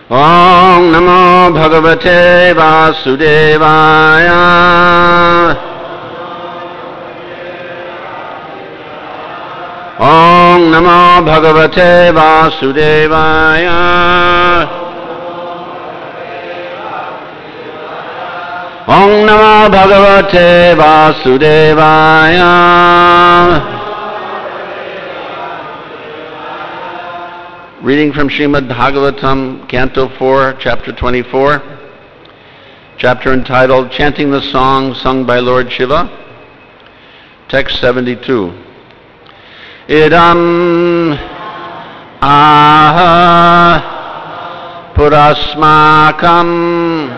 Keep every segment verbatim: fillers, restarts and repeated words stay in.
Om Namo Bhagavate Vasudevaya. Om Namo Bhagavate Vasudevaya. Om Namo Bhagavate Vasudevaya. Reading from Srimad Bhagavatam, Canto four, Chapter twenty-four, chapter entitled Chanting the Song Sung by Lord Shiva, text seventy-two. Idam aha purasmakam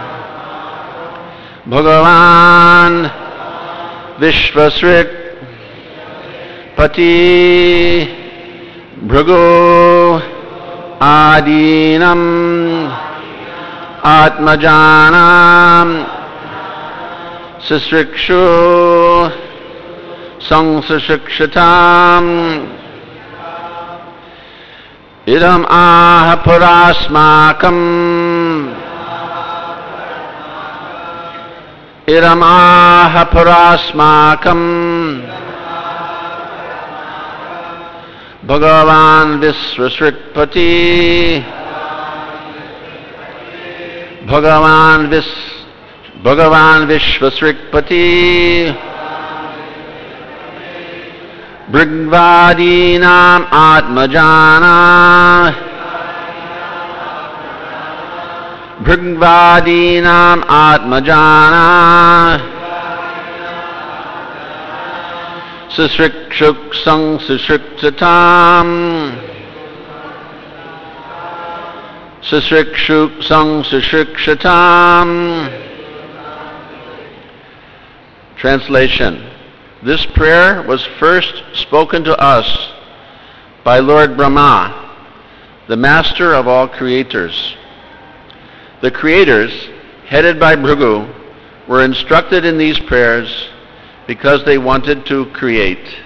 Bhagavan Vishvasrik Pati Bhrigu Adinam Atmajanam Sisrikshu Sangsashikshatam Idam aha purasmakam Idam aha purasmakam Bhagavan Visvasrikpati Bhagavan Vis Bhagavan Vishvasrikpati Brigvadinam Atmajana Brigvadinam Atmajana Sisrikshuk Sang Sisriktatam Sisrikshuk Sang Sisrikshatam. Translation. This prayer was first spoken to us by Lord Brahma, the master of all creators. The creators, headed by Bhrigu, were instructed in these prayers because they wanted to create.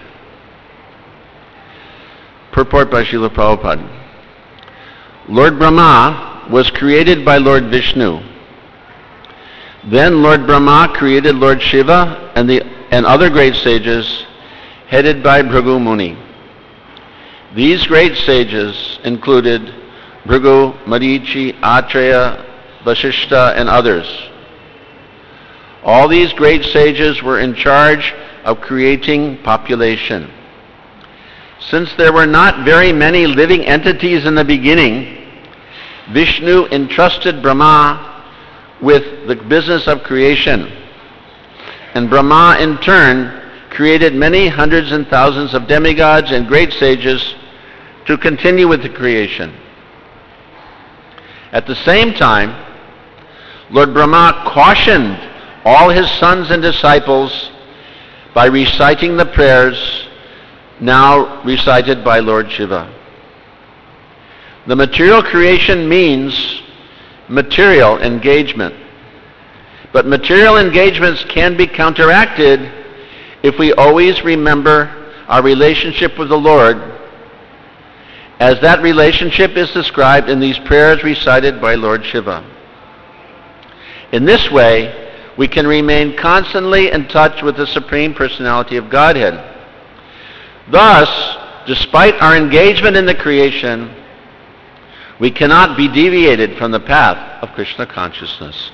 Purport by Srila Prabhupada. Lord Brahma was created by Lord Vishnu. Then Lord Brahma created Lord Shiva and the and other great sages, headed by Bhrigu Muni. These great sages included Bhrigu, Marichi, Atreya, Vasishta, and others. All these great sages were in charge of creating population. Since there were not very many living entities in the beginning, Vishnu entrusted Brahma with the business of creation. And Brahma in turn created many hundreds and thousands of demigods and great sages to continue with the creation. At the same time, Lord Brahma cautioned all his sons and disciples by reciting the prayers now recited by Lord Shiva. The material creation means material engagement. But material engagements can be counteracted if we always remember our relationship with the Lord, as that relationship is described in these prayers recited by Lord Shiva. In this way, we can remain constantly in touch with the Supreme Personality of Godhead. Thus, despite our engagement in the creation, we cannot be deviated from the path of Krishna consciousness.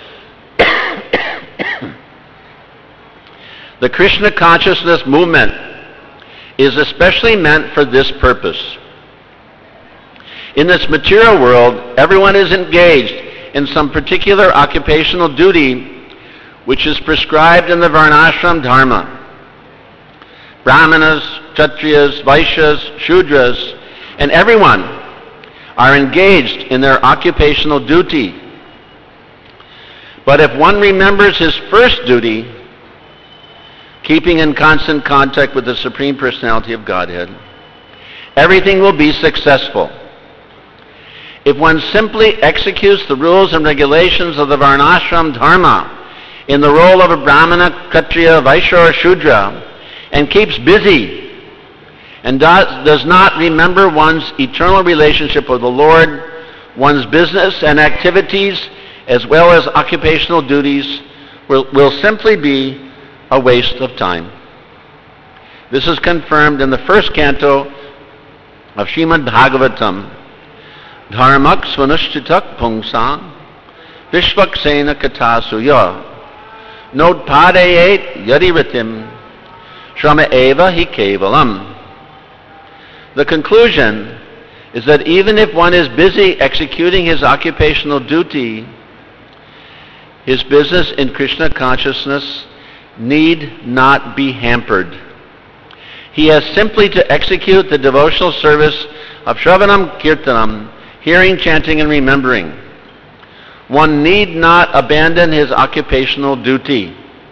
The Krishna consciousness movement is especially meant for this purpose. In this material world, everyone is engaged in some particular occupational duty which is prescribed in the Varnashram Dharma. Brahmanas, Kshatriyas, Vaishyas, Shudras, and everyone are engaged in their occupational duty. But if one remembers his first duty, keeping in constant contact with the Supreme Personality of Godhead, everything will be successful. If one simply executes the rules and regulations of the Varnashram Dharma in the role of a Brahmana, Kshatriya, Vaishya, or Shudra, and keeps busy and does, does not remember one's eternal relationship with the Lord, one's business and activities as well as occupational duties will, will simply be a waste of time. This is confirmed in the first canto of Srimad Bhagavatam. Dharmak svanushthitak pungsang vishvaksena katasuya nodpadayet yadiritim shrama eva hi kevalam. The conclusion is that even if one is busy executing his occupational duty, his business in Krishna consciousness need not be hampered. He has simply to execute the devotional service of Shravanam Kirtanam, hearing, chanting, and remembering. One need not abandon his occupational duty.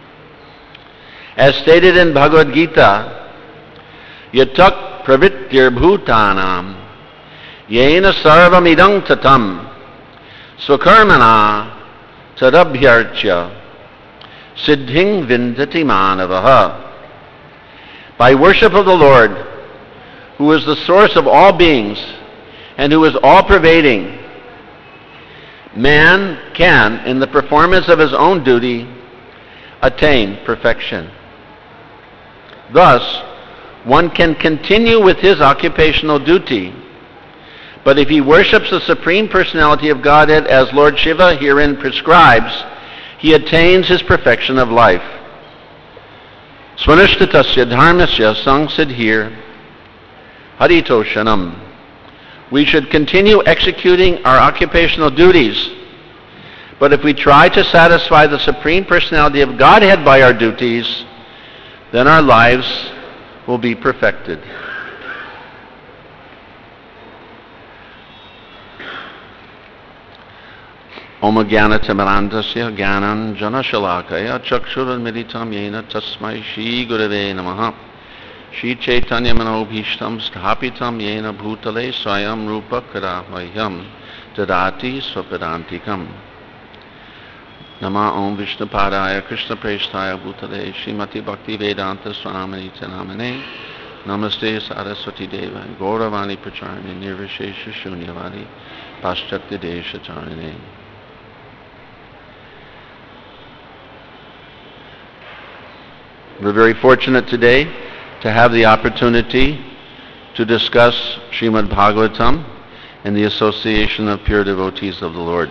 As stated in Bhagavad Gita, yatak pravittir bhutanam yena sarvam idang tatam swakarmana tadabhyarcha siddhing vindati manavaha. By worship of the Lord, who is the source of all beings and who is all-pervading, man can, in the performance of his own duty, attain perfection. Thus, one can continue with his occupational duty, but if he worships the Supreme Personality of Godhead as Lord Shiva herein prescribes, he attains his perfection of life. Svanishtatasya dharmasya sangsid here harito shanam. We should continue executing our occupational duties, but if we try to satisfy the Supreme Personality of Godhead by our duties, then our lives will be perfected. Om Jnana-timirandasya Jnanan Janashalakaya Chakshuranmilitam Yena Tasmai Shri Gurave Namaha Shri Chaitanya Manobhishtam Sthapitam Yena Bhutale Swayam Rupa Karahayam Tadati Swapadantikam Nama Om Vishnu Padaya Krishna Presthaya Bhutale Srimati Bhakti Vedanta Swami Tanamane Namaste Saraswati Deva Gauravani Pracharani Nirvishesha Shunyavadi Paschakti Desha Charane. We're very fortunate today to have the opportunity to discuss Srimad Bhagavatam and the Association of Pure Devotees of the Lord.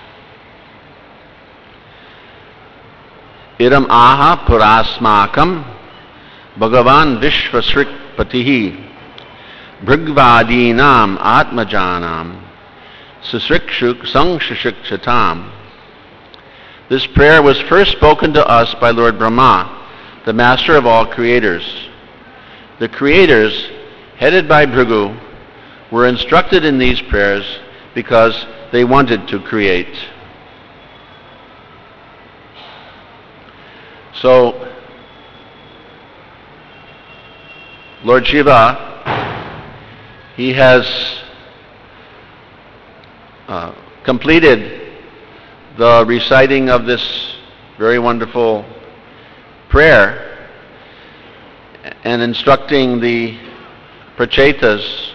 Idam aha purasmakam Bhagavan Vishvasrik Patihi Bhrigvadinam Atmajanam Susrikshuk Sangshishikchatam. This prayer was first spoken to us by Lord Brahma, the master of all creators. The creators, headed by Bhrigu, were instructed in these prayers because they wanted to create. So, Lord Shiva, he has uh, completed the reciting of this very wonderful prayer and instructing the prachetas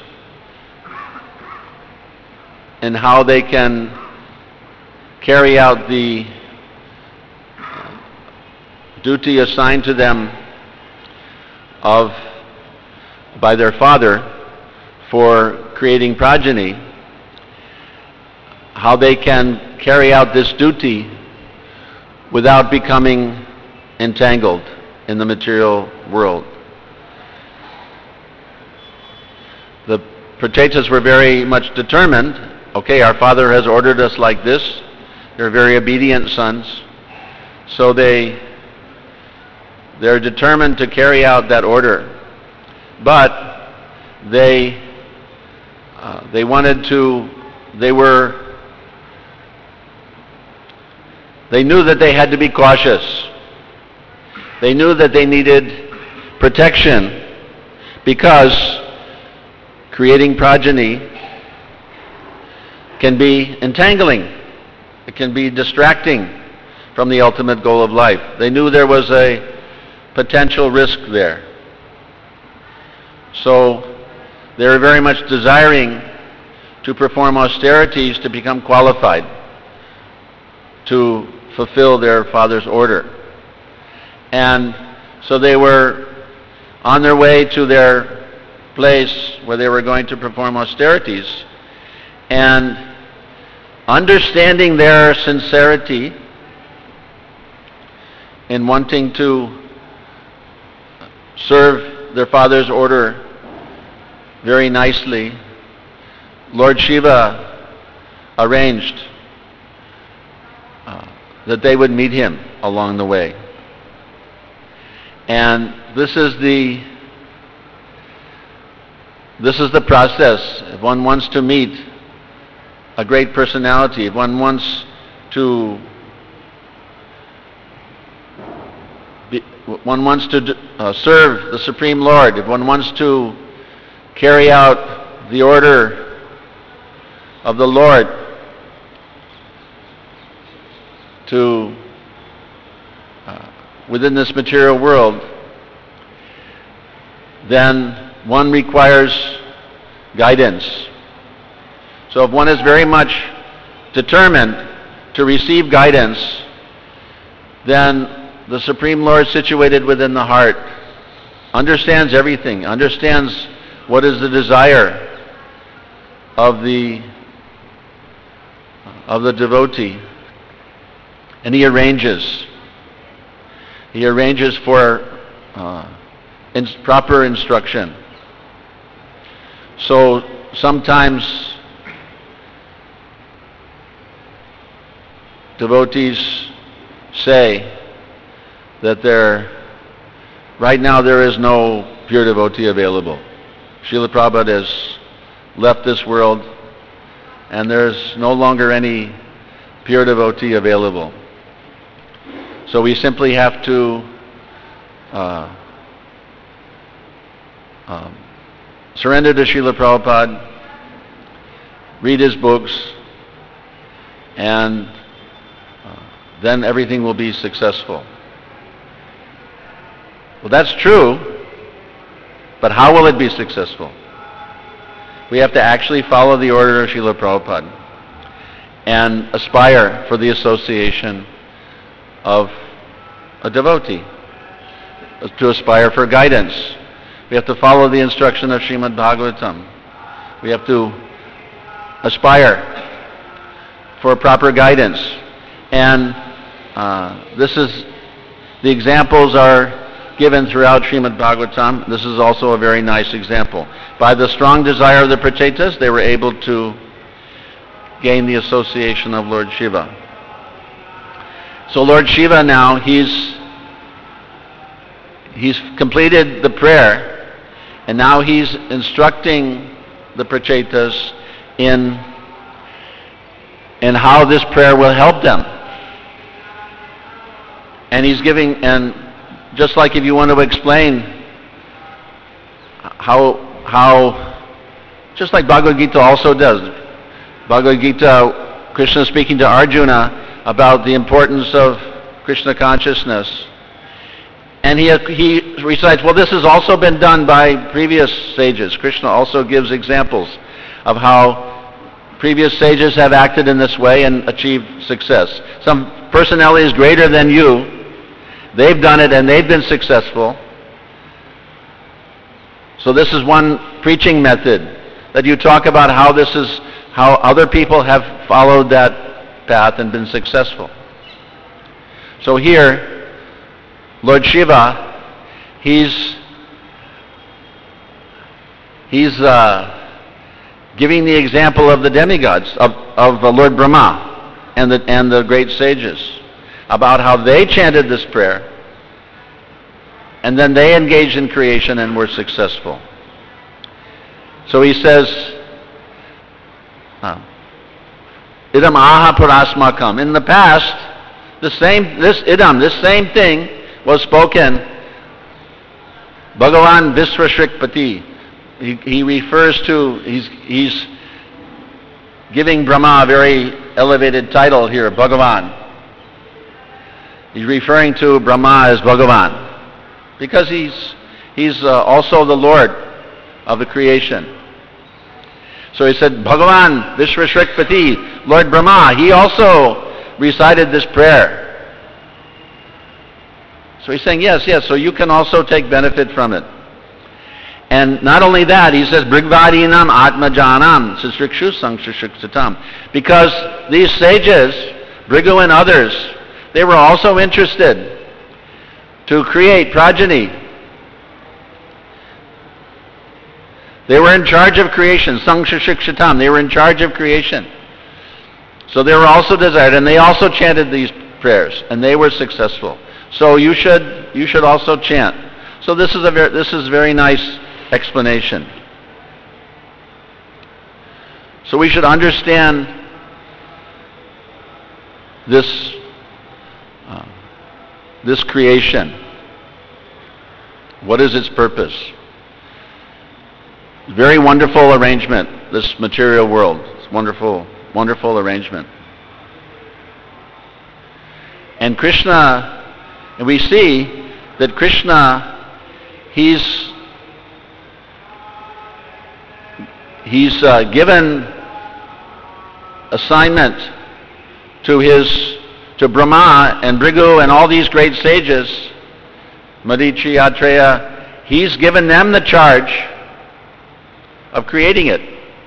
in how they can carry out the duty assigned to them of by their father for creating progeny, how they can carry out this duty without becoming entangled in the material world. The prachetas were very much determined. Okay, our father has ordered us like this. They're very obedient sons. So they, they're determined to carry out that order. But they, uh, they wanted to, they were, they knew that they had to be cautious. They knew that they needed protection because creating progeny can be entangling. It can be distracting from the ultimate goal of life. They knew there was a potential risk there. So they were very much desiring to perform austerities to become qualified to fulfill their father's order. And so they were on their way to their place where they were going to perform austerities, and understanding their sincerity in wanting to serve their father's order very nicely, Lord Shiva arranged uh, that they would meet him along the way. And this is the this is the process. If one wants to meet a great personality, if one wants to be, one wants to uh, serve the Supreme Lord, if one wants to carry out the order of the Lord to uh, within this material world, then one requires guidance. So if one is very much determined to receive guidance, then the Supreme Lord situated within the heart understands everything, understands what is the desire of the of the devotee, and he arranges. He arranges for uh, in proper instruction. So sometimes devotees say that there, right now there is no pure devotee available. Srila Prabhupada has left this world, and there's no longer any pure devotee available. So we simply have to uh, um, surrender to Srila Prabhupada, read his books, and uh, then everything will be successful. Well, that's true, but how will it be successful? We have to actually follow the order of Srila Prabhupada and aspire for the association of a devotee, to aspire for guidance. We have to follow the instruction of Srimad Bhagavatam. We have to aspire for proper guidance. And uh, this is, the examples are given throughout Srimad Bhagavatam. This is also a very nice example. By the strong desire of the Prachetas, they were able to gain the association of Lord Shiva. So Lord Shiva now, he's he's completed the prayer, and now he's instructing the Prachetas in, in how this prayer will help them. And he's giving, and just like if you want to explain how, how, just like Bhagavad Gita also does. Bhagavad Gita, Krishna speaking to Arjuna about the importance of Krishna consciousness. And he, he recites, well, this has also been done by previous sages. Krishna also gives examples of how previous sages have acted in this way and achieved success. Some personalities greater than you, they've done it and they've been successful. So this is one preaching method, that you talk about how this is, how other people have followed that path and been successful. So here, Lord Shiva, he's he's uh, giving the example of the demigods, of, of uh, Lord Brahma and the, and the great sages, about how they chanted this prayer, and then they engaged in creation and were successful. So he says, uh, Idam aha parasmakam. In the past, the same, this idam, this same thing was spoken. Bhagavan Visvashrikpati. He, he refers to, he's, he's giving Brahma a very elevated title here, Bhagavan. He's referring to Brahma as Bhagavan, because he's, he's uh, also the Lord of the creation. So he said, Bhagavan Vishvashrikpati, Lord Brahma, he also recited this prayer. So he's saying, yes, yes, so you can also take benefit from it. And not only that, he says, Brigvadinam Atmajanam Sisrikshu Sangshriksatam. Because these sages, Brigu and others, they were also interested to create progeny. They were in charge of creation, Sangshriksatam. They were in charge of creation. So they were also desired, and they also chanted these prayers, and they were successful. So you should you should also chant. So this is a very this is a very nice explanation. So we should understand this uh, this creation. What is its purpose? Very wonderful arrangement, this material world. It's wonderful, wonderful arrangement. And Krishna, and we see that Krishna, he's he's uh, given assignment to his to Brahma and Brigu and all these great sages, Marichi, Atreya. He's given them the charge of creating it.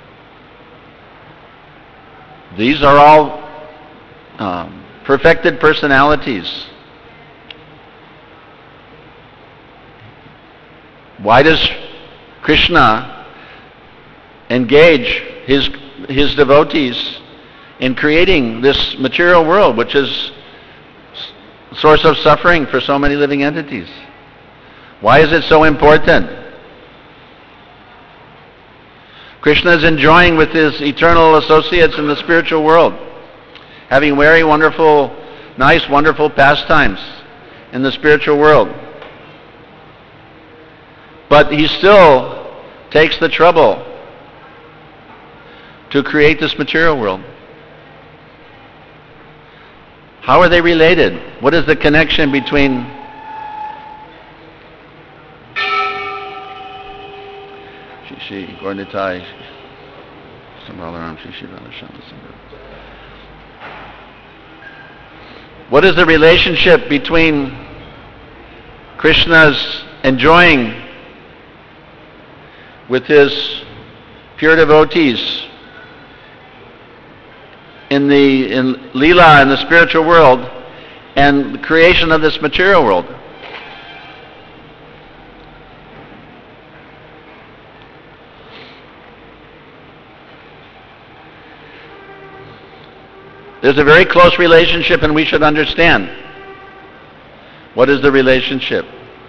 These are all um, perfected personalities. Why does Krishna engage his his devotees in creating this material world, which is a source of suffering for so many living entities? Why is it so important? Krishna is enjoying with his eternal associates in the spiritual world, having very wonderful, nice, wonderful pastimes in the spiritual world. But he still takes the trouble to create this material world. How are they related? What is the connection between Shishi, Gornitai, Sambalaram, Shishi, What is the relationship between Krishna's enjoying with his pure devotees in the in Leela, in the spiritual world, and the creation of this material world? There's a very close relationship, and we should understand. What is the relationship?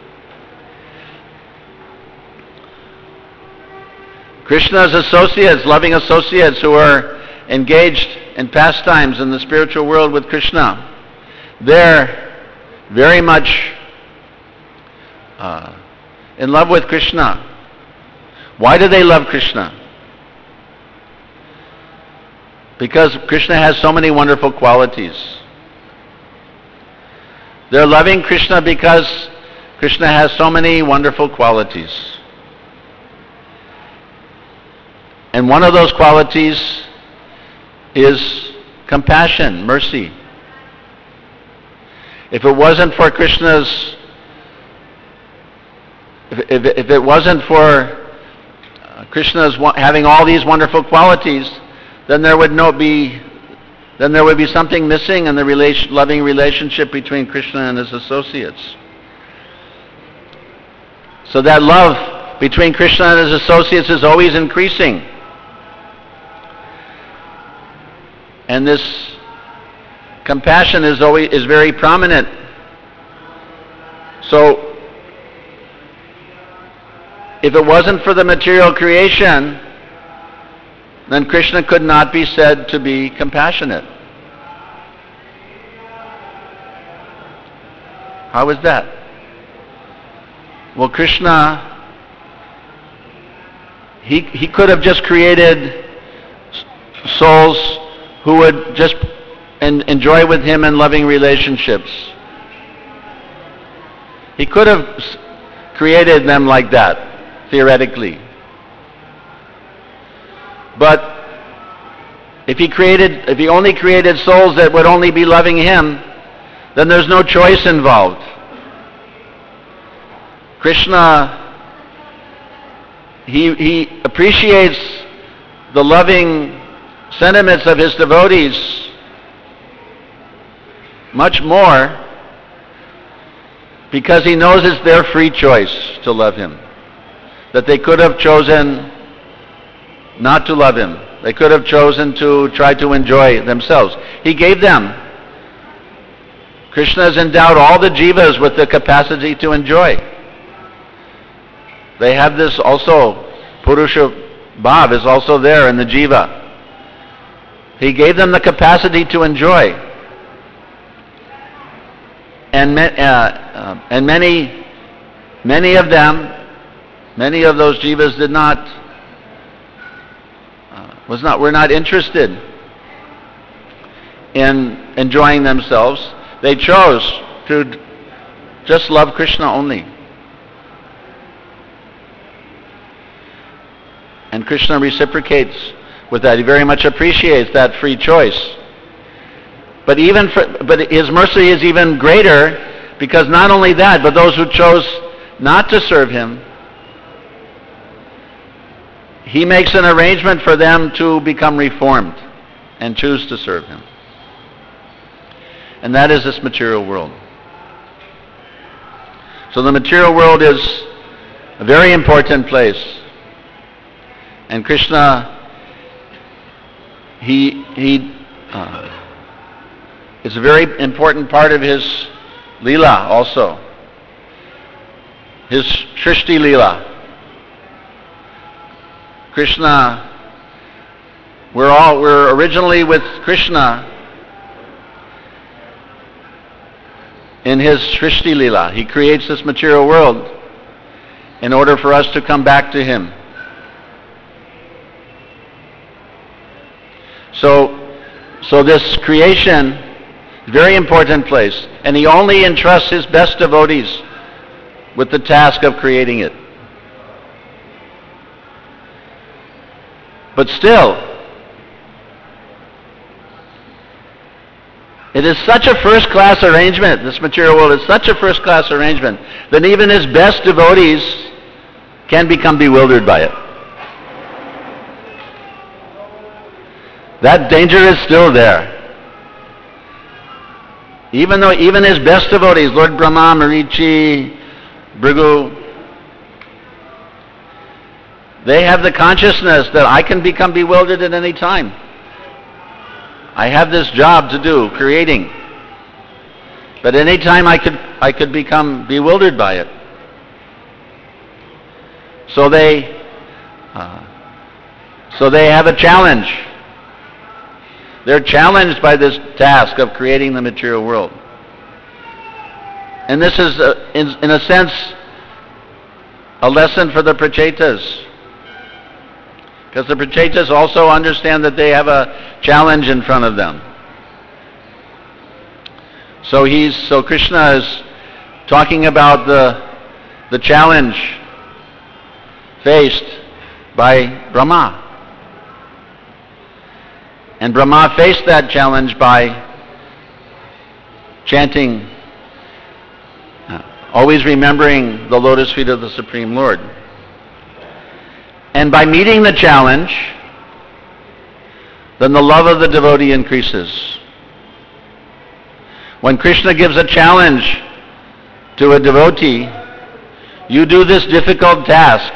Krishna's associates, loving associates who are engaged in pastimes in the spiritual world with Krishna, they're very much uh, in love with Krishna. Why do they love Krishna? Because Krishna has so many wonderful qualities. They're loving Krishna because Krishna has so many wonderful qualities. And one of those qualities is compassion, mercy. If it wasn't for Krishna's, if, if, if it wasn't for Krishna's having all these wonderful qualities, then there would no be, then there would be something missing in the relation, loving relationship between Krishna and his associates. So that love between Krishna and his associates is always increasing. And this compassion is always is very prominent. So if it wasn't for the material creation, then Krishna could not be said to be compassionate. How is that? Well, Krishna, he, he could have just created souls who would just en- enjoy with him in loving relationships. He could have created them like that, theoretically. But if he created, if he only created souls that would only be loving him, then there's no choice involved. Krishna, he, he appreciates the loving sentiments of his devotees much more because he knows it's their free choice to love him. That they could have chosen not to love him. They could have chosen to try to enjoy themselves. He gave them. Krishna has endowed all the jivas with the capacity to enjoy. They have this also. Purusha Bhav is also there in the jiva. He gave them the capacity to enjoy. And, uh, uh, and many, many of them, many of those jivas did not, uh, was not, were not interested in enjoying themselves. They chose to just love Krishna only. And Krishna reciprocates with that. He very much appreciates that free choice. But even for, but his mercy is even greater because not only that, but those who chose not to serve him, he makes an arrangement for them to become reformed and choose to serve him. And that is this material world. So the material world is a very important place. And Krishna, he, he, uh, it's a very important part of his Leela also. His Shrishti Leela. Krishna, we're all, we're originally with Krishna in his Shrishti Leela. He creates this material world in order for us to come back to him. So, so this creation is a very important place, and he only entrusts his best devotees with the task of creating it. But still, it is such a first-class arrangement, this material world is such a first-class arrangement, that even his best devotees can become bewildered by it. That danger is still there. Even though, even his best devotees, Lord Brahma, Marichi, Bhrigu, they have the consciousness that I can become bewildered at any time. I have this job to do, creating. But any time I could, I could become bewildered by it. So they, uh, so they have a challenge. They're challenged by this task of creating the material world. And this is, uh, in, in a sense, a lesson for the Prachetas. Because the Prachetas also understand that they have a challenge in front of them. So he's, so Krishna is talking about the, the challenge faced by Brahma. And Brahma faced that challenge by chanting, uh, always remembering the lotus feet of the Supreme Lord. And by meeting the challenge, then the love of the devotee increases. When Krishna gives a challenge to a devotee, you do this difficult task.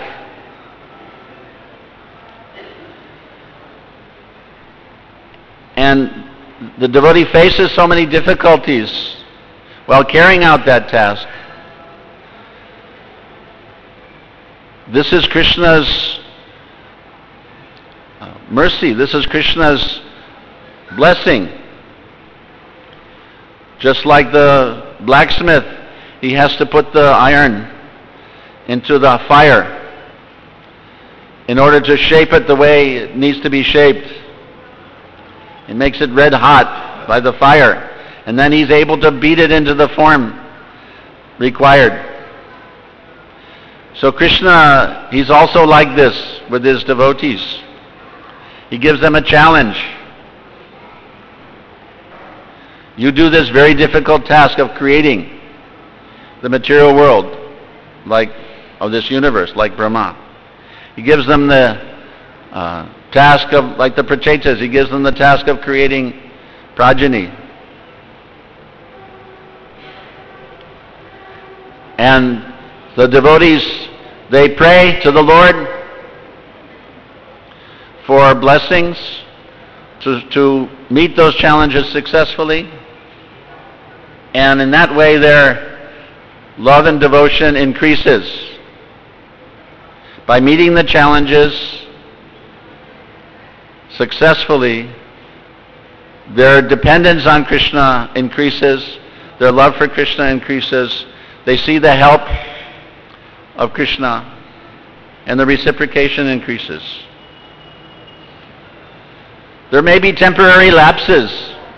And the devotee faces so many difficulties while carrying out that task. This is Krishna's mercy. This is Krishna's blessing. Just like the blacksmith, he has to put the iron into the fire in order to shape it the way it needs to be shaped. It makes it red hot by the fire, and then he's able to beat it into the form required. So Krishna, he's also like this with his devotees. He gives them a challenge. You do this very difficult task of creating the material world, like of this universe, like Brahma. He gives them the uh, task of, like the Prachetas, he gives them the task of creating progeny. And the devotees, they pray to the Lord for blessings to, to meet those challenges successfully. And in that way their love and devotion increases. By meeting the challenges successfully, their dependence on Krishna increases, their love for Krishna increases, they see the help of Krishna, and the reciprocation increases. There may be temporary lapses.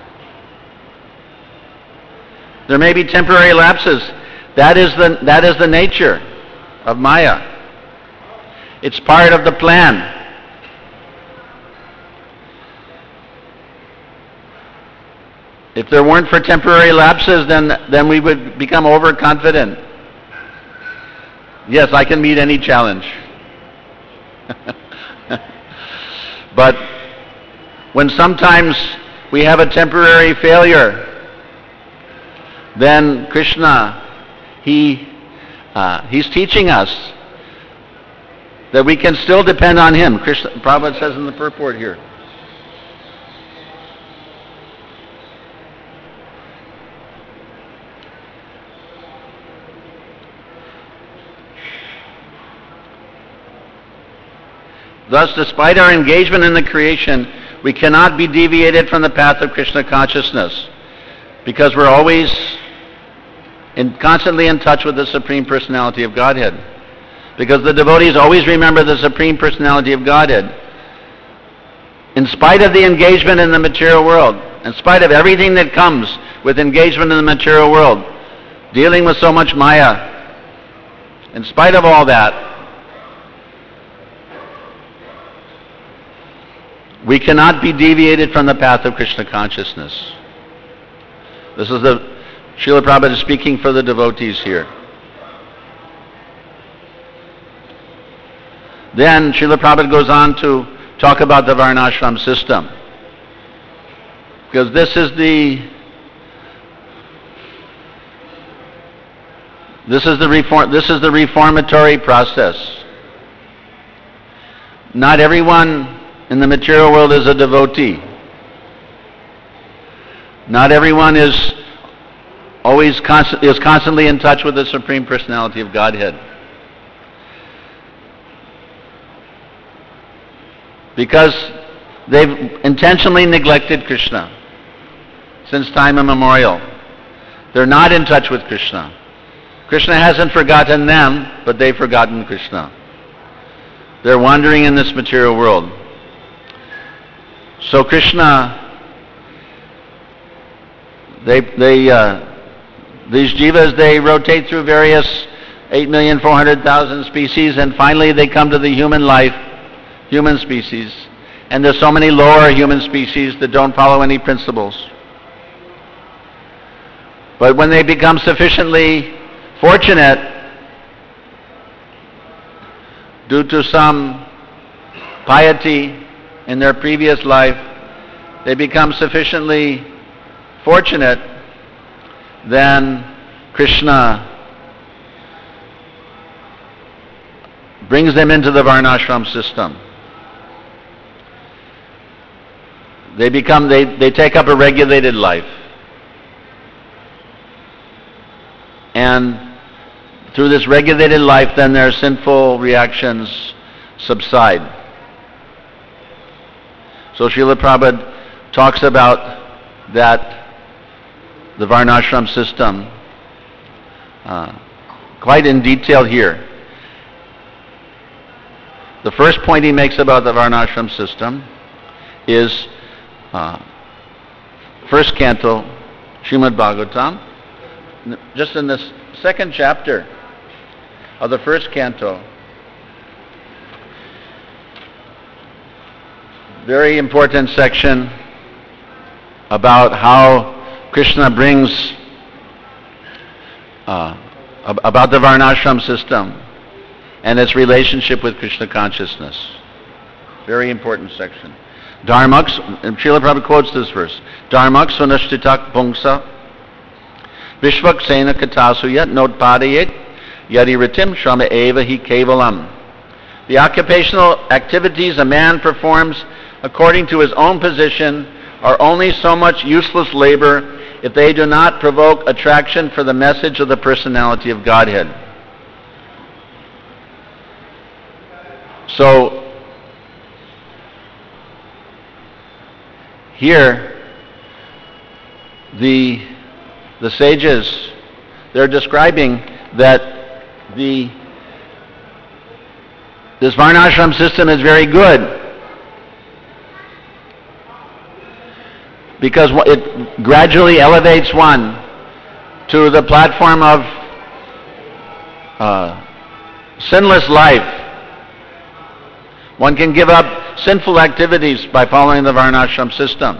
There may be temporary lapses. That is the, that is the nature of Maya. It's part of the plan. If there weren't for temporary lapses, then, then we would become overconfident. Yes, I can meet any challenge. But when sometimes we have a temporary failure, then Krishna, he, uh, he's teaching us that we can still depend on him. Krishna, Prabhupada says in the purport here. Thus, despite our engagement in the creation, we cannot be deviated from the path of Krishna consciousness, because we're always in, constantly in touch with the Supreme Personality of Godhead. Because the devotees always remember the Supreme Personality of Godhead. In spite of the engagement in the material world, in spite of everything that comes with engagement in the material world, dealing with so much Maya, in spite of all that, we cannot be deviated from the path of Krishna consciousness. This is the Srila Prabhupada speaking for the devotees here. Then Srila Prabhupada goes on to talk about the Varnashram system. Because this is the this is the reform this is the reformatory process. Not everyone in the material world is a devotee. Not everyone is always constant, is constantly in touch with the Supreme Personality of Godhead. Because they've intentionally neglected Krishna since time immemorial. They're not in touch with Krishna. Krishna hasn't forgotten them, but they've forgotten Krishna. They're wandering in this material world. So Krishna, they, they, uh, these jivas, they rotate through various eight million four hundred thousand species, and finally they come to the human life, human species. And there's so many lower human species that don't follow any principles. But when they become sufficiently fortunate, due to some piety in their previous life, they become sufficiently fortunate, then Krishna brings them into the Varnashram system. They become, they, they take up a regulated life. And through this regulated life, then their sinful reactions subside. So Srila Prabhupada talks about that, the Varnashram system, uh, quite in detail here. The first point he makes about the Varnashram system is uh, first canto, Srimad Bhagavatam. Just in this second chapter of the first canto, very important section about how Krishna brings, uh, about the Varnashram system and its relationship with Krishna consciousness. Very important section. Dharmaks, and Srila Prabhupada quotes this verse, Dharmaks sunashtitak pungsa vishvak sena katasuyat notpadayet yadi ritim shrama eva hi kevalam. The occupational activities a man performs according to his own position are only so much useless labor if they do not provoke attraction for the message of the personality of Godhead. So, here, the, the sages, they're describing that the, this Varnashram system is very good because it gradually elevates one to the platform of uh, sinless life. One can give up sinful activities by following the Varnashram system.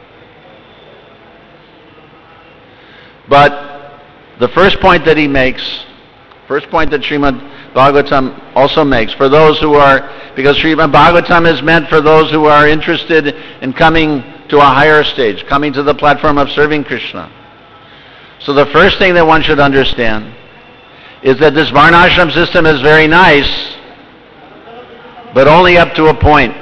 But the first point that he makes, first point that Srimad Bhagavatam also makes, for those who are, because Srimad Bhagavatam is meant for those who are interested in coming to a higher stage, coming to the platform of serving Krishna. So the first thing that one should understand is that this Varnashram system is very nice, but only up to a point.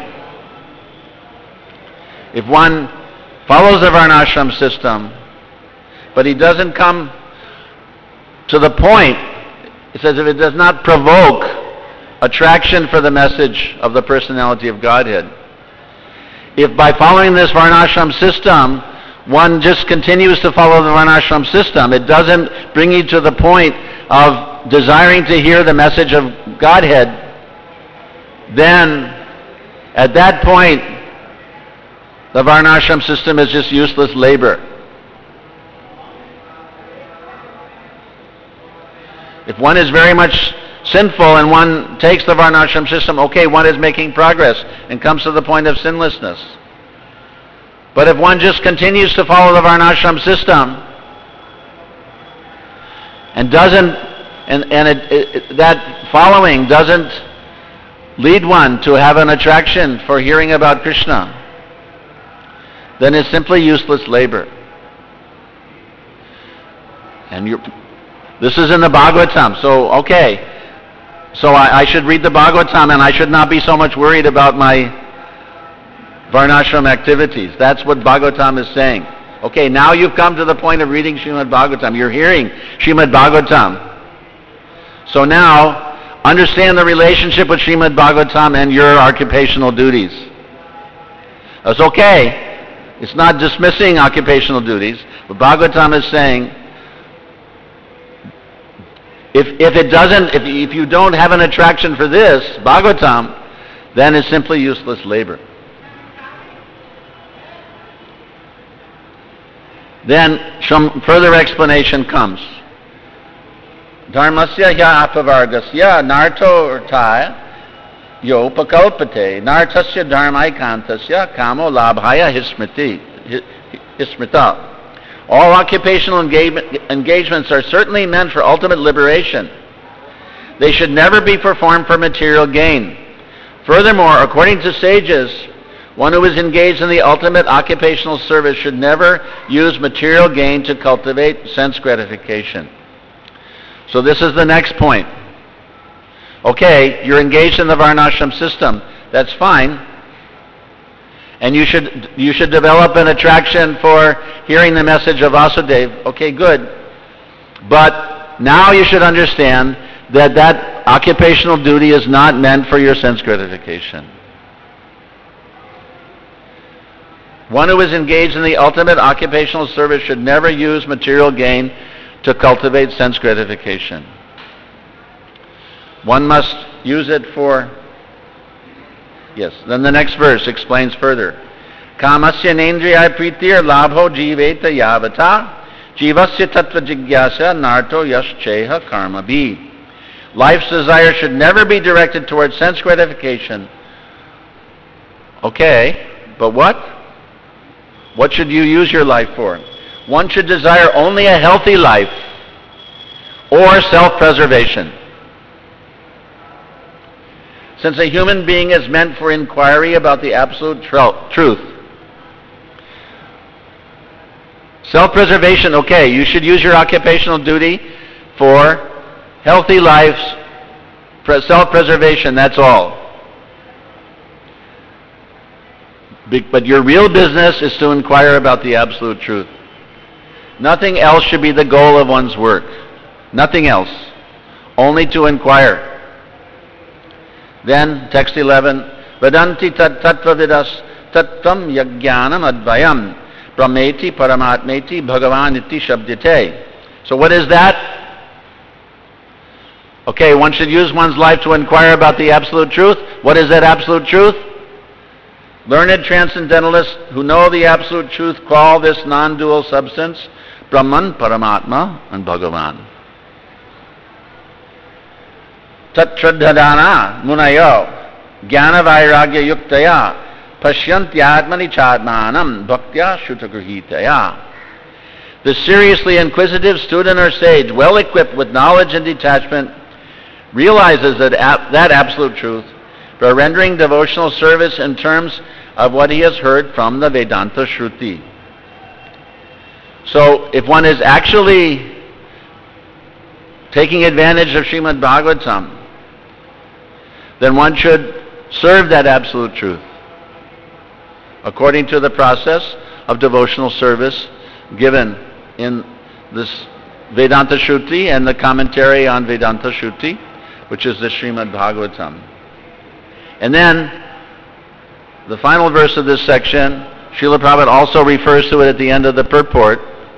If one follows the Varnashram system, but he doesn't come to the point, it says if it does not provoke attraction for the message of the personality of Godhead, if by following this Varnashram system, one just continues to follow the Varnashram system, it doesn't bring you to the point of desiring to hear the message of Godhead, then at that point, the Varnashram system is just useless labor. If one is very much sinful and one takes the Varnashram system, okay, one is making progress and comes to the point of sinlessness. But if one just continues to follow the Varnashram system and doesn't, and, and it, it, that following doesn't lead one to have an attraction for hearing about Krishna, then it's simply useless labor. And you're, this is in the Bhagavatam, so okay. So I, I should read the Bhagavatam and I should not be so much worried about my Varnashram activities. That's what Bhagavatam is saying. Okay, now you've come to the point of reading Srimad Bhagavatam. You're hearing Srimad Bhagavatam. So now, understand the relationship with Srimad Bhagavatam and your occupational duties. That's okay. It's not dismissing occupational duties, but Bhagavatam is saying, if, if it doesn't, if, if you don't have an attraction for this, Bhagavatam, then it's simply useless labor. Then some further explanation comes. Dharmasya hya apavargasya narto urtaya yo pakalpate nartasya dharmaikantasya kamo labhaya hismriti hismrita. All occupational engagement, engagements are certainly meant for ultimate liberation. They should never be performed for material gain. Furthermore, according to sages, one who is engaged in the ultimate occupational service should never use material gain to cultivate sense gratification. So this is the next point. Okay, you're engaged in the Varnashram system. That's fine. And you should you should develop an attraction for hearing the message of Vasudeva. Okay, good. But now you should understand that that occupational duty is not meant for your sense gratification. One who is engaged in the ultimate occupational service should never use material gain to cultivate sense gratification. One must use it for, yes, then the next verse explains further. Kamasya nendriya pritir labho jiveta yavata jivasya tattva jigyasa narto yascheha karma bhi. Life's desire should never be directed towards sense gratification. Okay. But what? What should you use your life for? One should desire only a healthy life or self-preservation. Since a human being is meant for inquiry about the absolute tr- truth, self-preservation, okay, you should use your occupational duty for healthy lives, for self-preservation, that's all. But your real business is to inquire about the absolute truth. Nothing else should be the goal of one's work. Nothing else. Only to inquire. Then, text eleven, Vedanti tat tattvavidas tattvam yajnanam advayam brahmeti paramatmeti bhagavan iti shabdite. So what is that? Okay, one should use one's life to inquire about the absolute truth. What is that absolute truth? Learned transcendentalists who know the absolute truth call this non-dual substance Brahman, Paramatma, and Bhagavan. Tatradhadana munayo jnana vairagya yuktaya pashyantyatmani chadmanam bhaktya shutagruhitaya. The seriously inquisitive student or sage, well equipped with knowledge and detachment, realizes that ab- that absolute truth by rendering devotional service in terms of what he has heard from the Vedanta Shruti. So, if one is actually taking advantage of Srimad Bhagavatam, then one should serve that absolute truth according to the process of devotional service given in this Vedanta Shruti and the commentary on Vedanta Shruti, which is the Srimad Bhagavatam. And then, the final verse of this section, Srila Prabhupada also refers to it at the end of the purport.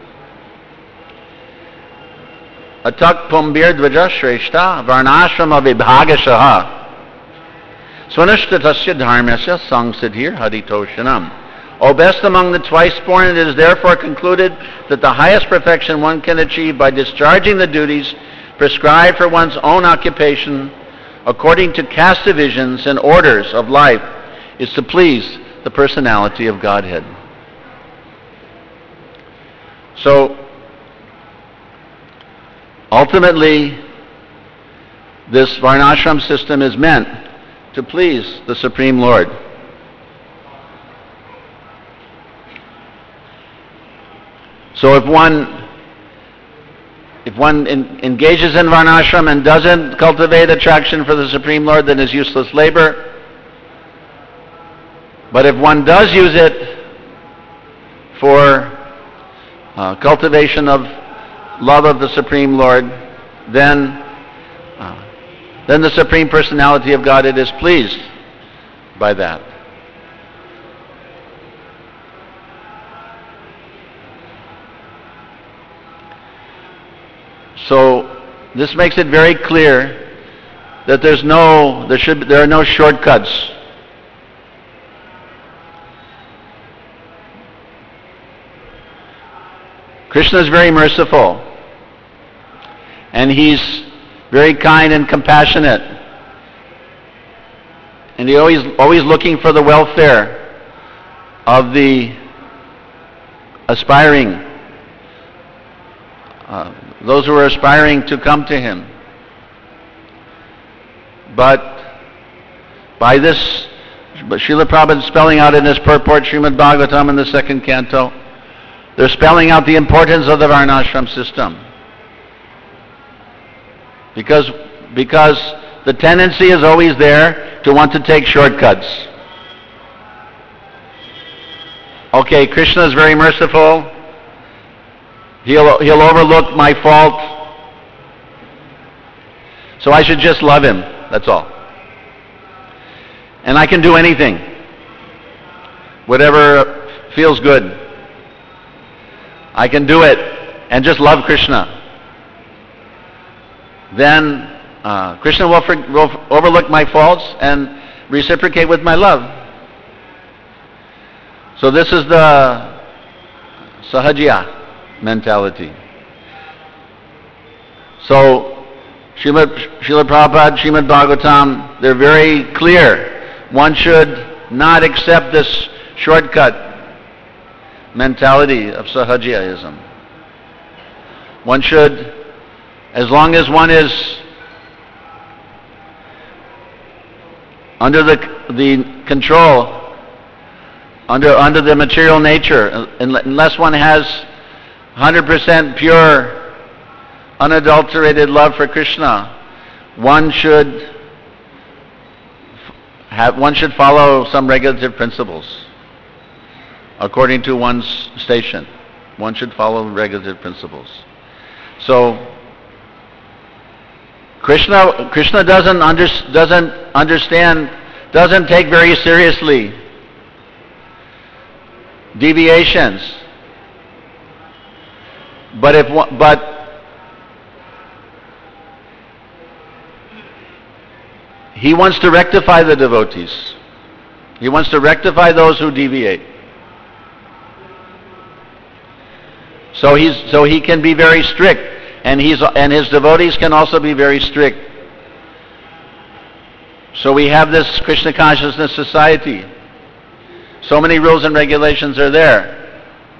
Atak pumbir dvaja shreshta varnashrama vibhagashaha svanishtatasya dharmasya sangsidhir haritoshanam. O best among the twice-born, it is therefore concluded that the highest perfection one can achieve by discharging the duties prescribed for one's own occupation according to caste divisions and orders of life is to please the personality of Godhead. So, ultimately, this Varnashram system is meant to please the Supreme Lord. So if one if one in, engages in Varnashram and doesn't cultivate attraction for the Supreme Lord, then it's useless labor. But if one does use it for uh, cultivation of love of the Supreme Lord, then, uh, then the Supreme Personality of Godhead is pleased by that. So this makes it very clear that there's no, there should, there are no shortcuts. Krishna is very merciful, and he's very kind and compassionate, and he's always always looking for the welfare of the aspiring, uh, those who are aspiring to come to him. But by this, Srila Prabhupada is spelling out in his purport, Srimad Bhagavatam in the second canto, they're spelling out the importance of the Varnashram system. Because, because the tendency is always there to want to take shortcuts. Okay, Krishna is very merciful. He'll, he'll overlook my fault. So I should just love him. That's all. And I can do anything. Whatever feels good. I can do it and just love Krishna. Then uh, Krishna will, for, will overlook my faults and reciprocate with my love. So this is the Sahajya mentality. So Srimad, Srila Prabhupada, Srimad Bhagavatam, they're very clear. One should not accept this shortcut mentality of Sahajiaism. One should, as long as one is under the the control, under under the material nature, unless one has one hundred percent pure, unadulterated love for Krishna, one should have one should follow some regulative principles according to one's station. One should follow regulative principles. So Krishna Krishna doesn't under, doesn't understand, doesn't take very seriously deviations. But if one, but he wants to rectify the devotees. He wants to rectify those who deviate. So he's so he can be very strict, and he's and his devotees can also be very strict. So we have this Krishna Consciousness Society. So many rules and regulations are there.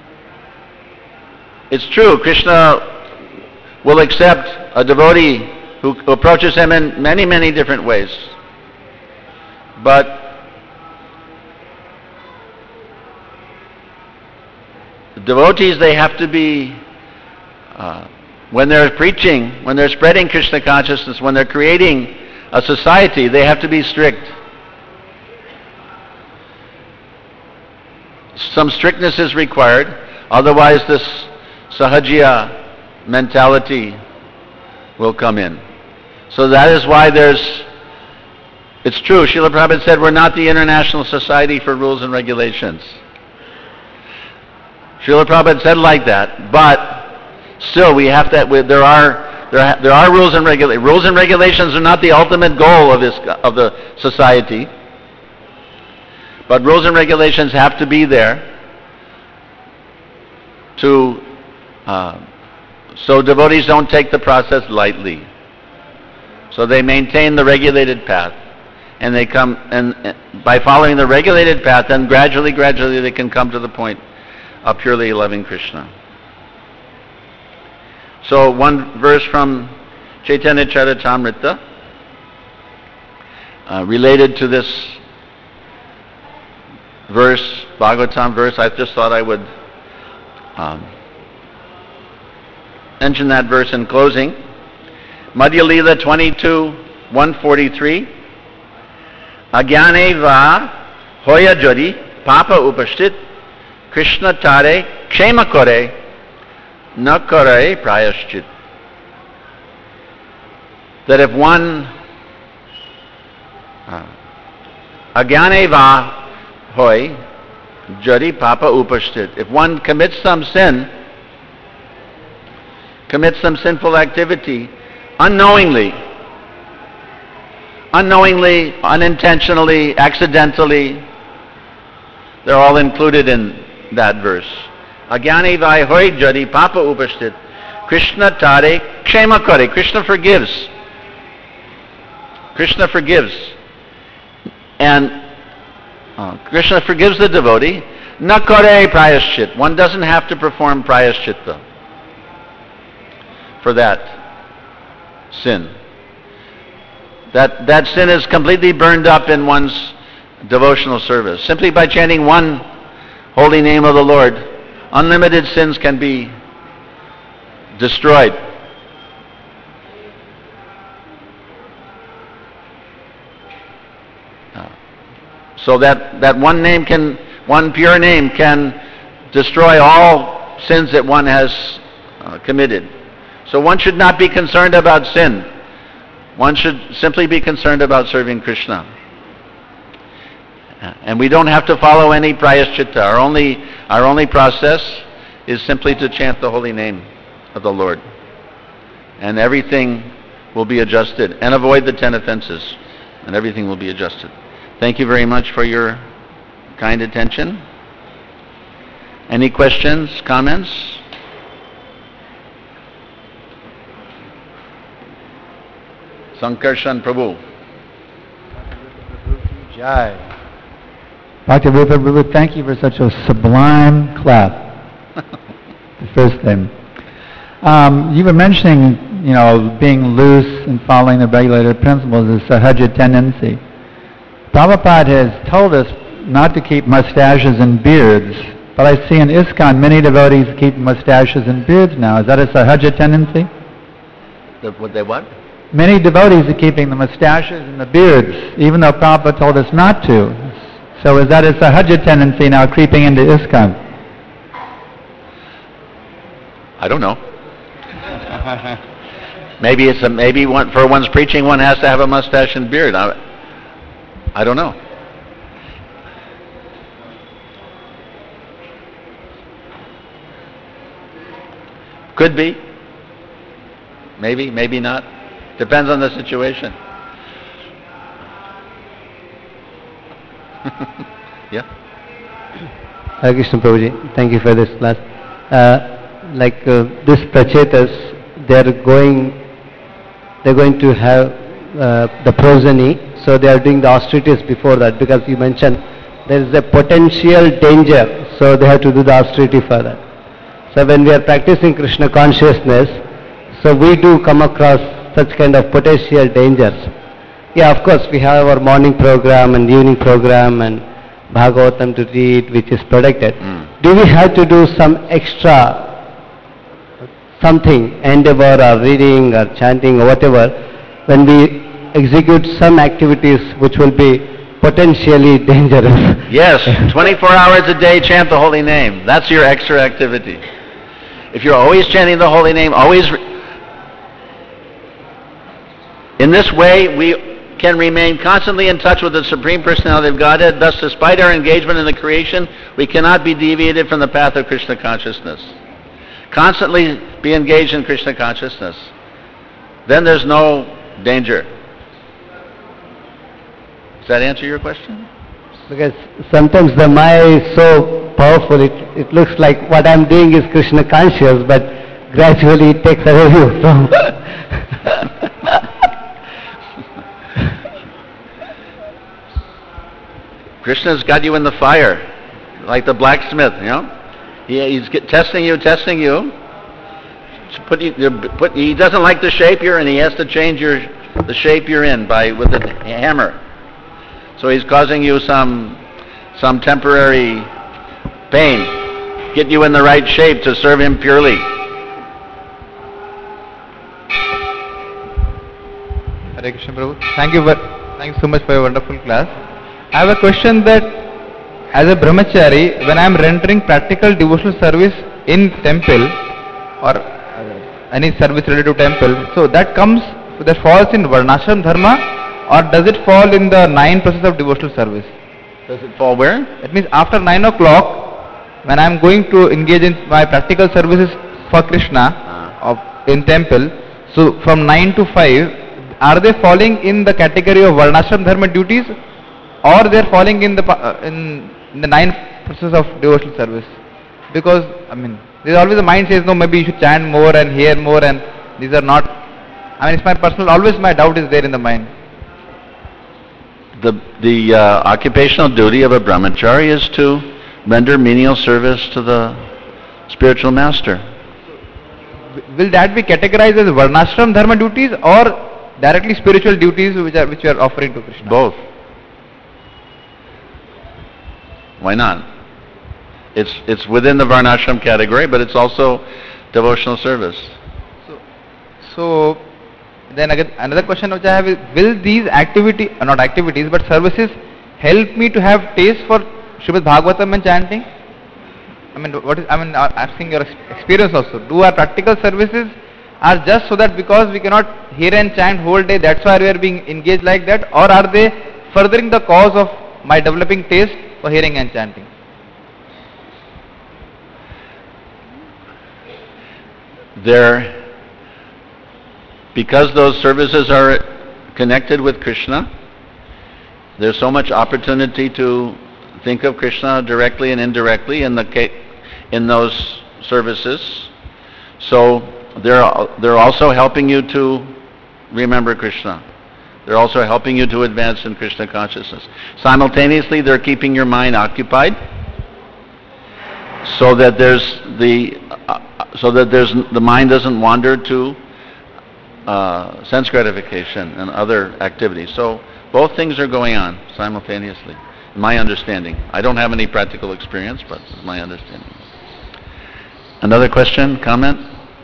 It's true, Krishna will accept a devotee who approaches him in many, many different ways. But the devotees, they have to be, uh, when they're preaching, when they're spreading Krishna consciousness, when they're creating a society, they have to be strict. Some strictness is required, otherwise this Sahajiya mentality will come in. So that is why there's, it's true, Srila Prabhupada said we're not the International Society for Rules and Regulations. Srila Prabhupada said like that, but still we have to, we, there are there, ha, there are rules and regulations. Rules and regulations are not the ultimate goal of this of the society, but rules and regulations have to be there to uh, so devotees don't take the process lightly. So they maintain the regulated path, and they come and, and by following the regulated path, then gradually, gradually they can come to the point of purely loving Krishna. So one verse from Chaitanya Charitamrita uh, related to this verse, Bhagavatam verse, I just thought I would um, mention that verse in closing. Madhya Leela twenty-two, one forty-three. Agyane va hoya jodi papa upashtit Krishna tare kshema kore na kare prayaschit. That if one uh, agyane va hoy jodi papa upashtit, if one commits some sin, commits some sinful activity unknowingly, unknowingly, unintentionally, accidentally, they're all included in that verse. Agyani vai hoy jadi papa upashtit Krishna tare kshema kare. Krishna forgives. Krishna forgives. And uh, Krishna forgives the devotee. Na kare prayaschit. One doesn't have to perform prayaschitta for that sin. That, that sin is completely burned up in one's devotional service. Simply by chanting one holy name of the Lord, unlimited sins can be destroyed. Uh, so that, that one name can, one pure name can destroy all sins that one has uh, committed. So one should not be concerned about sin. One should simply be concerned about serving Krishna. And we don't have to follow any prayaschitta. Our only, our only process is simply to chant the holy name of the Lord. And everything will be adjusted. And avoid the ten offenses. And everything will be adjusted. Thank you very much for your kind attention. Any questions, comments? Sankarshan Prabhu. Jai. Bhakti Rupa Prabhu, thank you for such a sublime clap. The first thing. Um, you were mentioning, you know, being loose and following the regulated principles is sahaja tendency. Prabhupada has told us not to keep mustaches and beards, but I see in ISKCON many devotees keep mustaches and beards now. Is that a sahaja tendency? The, what they what? Many devotees are keeping the mustaches and the beards, even though Prabhupada told us not to. So is that a sahaja tendency now creeping into ISKCON? I don't know. Maybe it's a, maybe one, for one's preaching one has to have a mustache and beard. I, I don't know. Could be. Maybe, maybe not. Depends on the situation. Yeah. Hare Krishna Prabhuji, thank you for this class. Uh, like uh, this Prachetas, they are going, they're going to have uh, the prosody, so they are doing the austerities before that, because you mentioned there is a potential danger, so they have to do the austerity for that. So when we are practicing Krishna consciousness, so we do come across such kind of potential dangers. Yeah, of course, we have our morning program and evening program and Bhagavatam to read, which is protected. Mm. Do we have to do some extra something, endeavor or reading or chanting or whatever, when we execute some activities which will be potentially dangerous? Yes, twenty-four hours a day chant the holy name. That's your extra activity. If you're always chanting the holy name, always... Re- in this way, we can remain constantly in touch with the Supreme Personality of Godhead. Thus, despite our engagement in the creation, we cannot be deviated from the path of Krishna consciousness. Constantly be engaged in Krishna consciousness. Then there's no danger. Does that answer your question? Because sometimes the Maya is so powerful, it, it looks like what I'm doing is Krishna conscious, but gradually it takes away you from... Krishna's got you in the fire, like the blacksmith, you know? He, he's get, testing you, testing you. Put you put, he doesn't like the shape you're in. He has to change your the shape you're in by with a hammer. So he's causing you some some temporary pain. Get you in the right shape to serve him purely. Hare Krishna Prabhu. Thank you, thank you so much for your wonderful class. I have a question that as a brahmachari, when I am rendering practical devotional service in temple or any service related to temple, so that comes, that falls in varnashram dharma, or does it fall in the nine process of devotional service? Does it fall where? That means after nine o'clock, when I am going to engage in my practical services for Krishna uh. in temple, so from nine to five, are they falling in the category of varnashram dharma duties, or they are falling in the uh, in, in the nine process of devotional service? Because I mean, there is always the mind says no, maybe you should chant more and hear more, and these are not. I mean, it's my personal. Always my doubt is there in the mind. The the uh, occupational duty of a brahmachari is to render menial service to the spiritual master. Will that be categorized as varnashram dharma duties or directly spiritual duties which are which you are offering to Krishna? Both. Why not? It's it's within the varnashram category, but it's also devotional service. So, so then again, another question which I have is: will these activity, uh, not activities, but services, help me to have taste for Srimad Bhagavatam and chanting? I mean, what is? I mean, asking your experience also. Do our practical services are just so that because we cannot hear and chant whole day, that's why we are being engaged like that, or are they furthering the cause of my developing taste for hearing and chanting? There, because those services are connected with Krishna, there's so much opportunity to think of Krishna directly and indirectly in the in those services. So they're they're also helping you to remember Krishna. They're also helping you to advance in Krishna consciousness. Simultaneously, they're keeping your mind occupied, so that there's the uh, so that there's the mind doesn't wander to uh, sense gratification and other activities. So both things are going on simultaneously. My understanding. I don't have any practical experience, but it's my understanding. Another question, comment?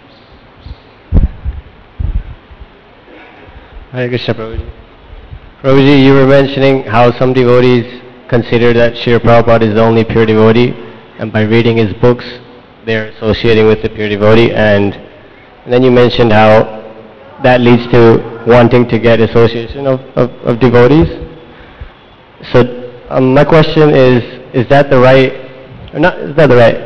Hare Krishna, Prabhuji. Prabhuji, you were mentioning how some devotees consider that Srila Prabhupada is the only pure devotee, and by reading his books, they're associating with the pure devotee, and, and then you mentioned how that leads to wanting to get association of, of, of devotees. So um, my question is, is that the right, or not, is that the right,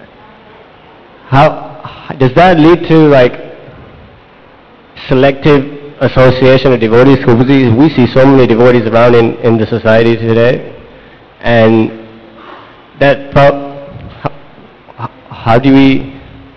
how, does that lead to like selective association of devotees? Because we, we see so many devotees around in, in the society today, and that pro- how, how do we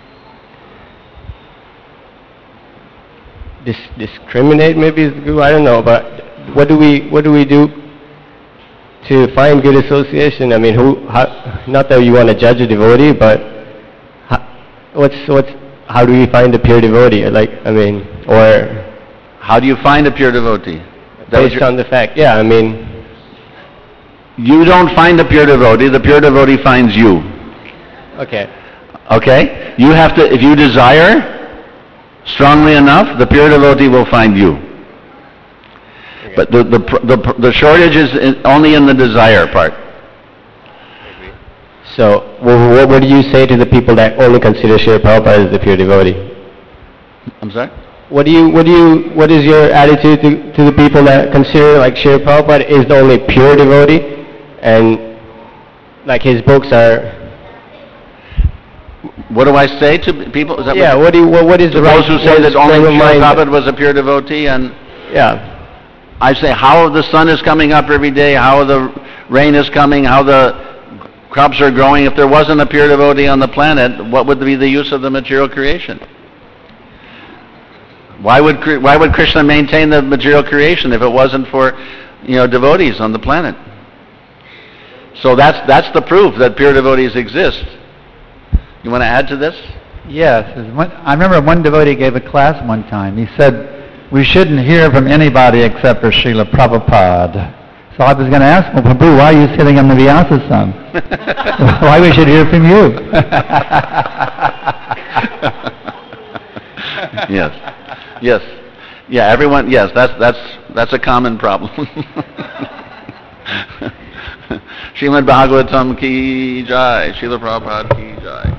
dis- discriminate? Maybe is good. I don't know, but what do we what do we do to find good association? I mean, who? How, not that you want to judge a devotee, but how, what's what's how do we find a pure devotee? Like, I mean, or how do you find a pure devotee? That based on the fact, yeah, I mean, you don't find a pure devotee. The pure devotee finds you. okay. Okay? You have to, if you desire strongly enough, the pure devotee will find you. Okay. But the, the, the, the shortage is in, only in the desire part. So, what, what do you say to the people that only consider Srila Prabhupada as the pure devotee? I'm sorry? What do you, what do you, what is your attitude to, to the people that consider like Srila Prabhupada is the only pure devotee, and like his books are? What do I say to people? Is that Yeah. what, What do you, what, what is to the right? those who say what is that only frame of Srila mind that- Prabhupada was a pure devotee, and Yeah. I say how the sun is coming up every day, how the rain is coming, how the crops are growing. If there wasn't a pure devotee on the planet, what would be the use of the material creation? Why would Kri- why would Krishna maintain the material creation if it wasn't for, you know, devotees on the planet? So that's that's the proof that pure devotees exist. You want to add to this? Yes. there's one- I remember one devotee gave a class one time. He said, we shouldn't hear from anybody except for Srila Prabhupada. So I was going to ask him, well, Prabhu, why are you sitting on the Vyasa-san? Why we should hear from you? Yes. Yes. Yeah, everyone, yes, that's that's that's a common problem. Srimad Bhagavatam ki jai, Srila Prabhupada ki jai.